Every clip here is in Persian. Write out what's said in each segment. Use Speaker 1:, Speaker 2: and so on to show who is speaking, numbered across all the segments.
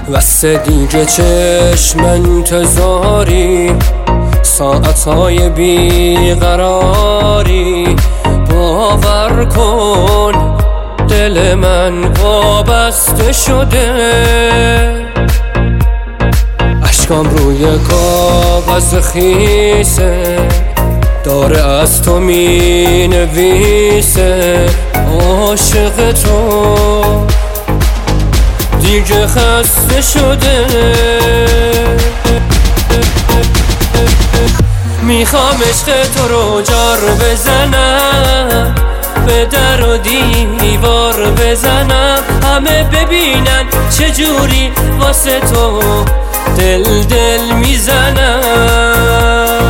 Speaker 1: واسه دیگه چشم انتظاری، ساعتهای بیقراری. باور کن دل من وابسته شده، اشکام روی کاغذ خیسه، داره از تو می نویسه. عاشق تو دیگه خسته شده، میخوام عشق تو رو جار بزنم، به در و دیوار بزنم، همه ببینن چجوری واسه تو دل میزنم.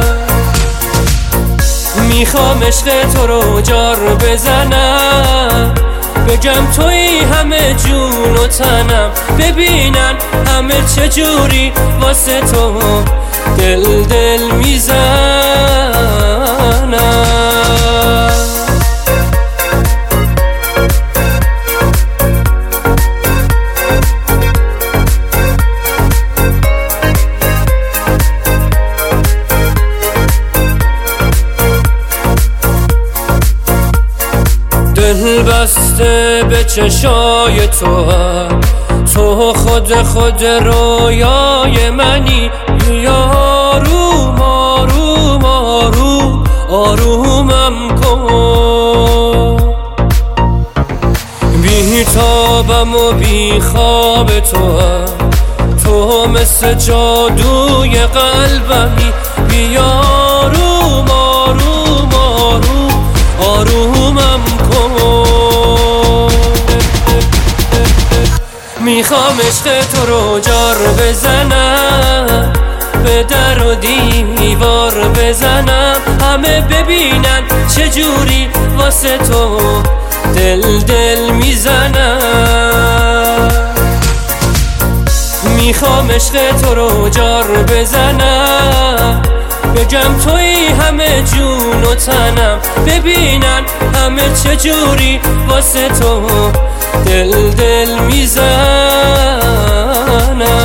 Speaker 1: میخوام عشق تو رو جار بزنم، بگم توی همه جون و تنم، ببینن همه چجوری واسه تو دل میزنم. دل بسته به چشای تو هم، تو خود رویای منی. آروم آروم آروم آرومم کن، بی‌تابم و بیخواب تو هم، تو مثل جادوی قلبمی. بی آروم آروم آروم آرومم کن. میخوام عشق تو رو جار بزنم، به در و دیوار بزنم، همه ببینن چجوری واسه تو دل میزنم. میخوام عشق تو رو جار بزنم، بگم توی همه جون و تنم، ببینن همه چجوری واسه تو دل میزنم.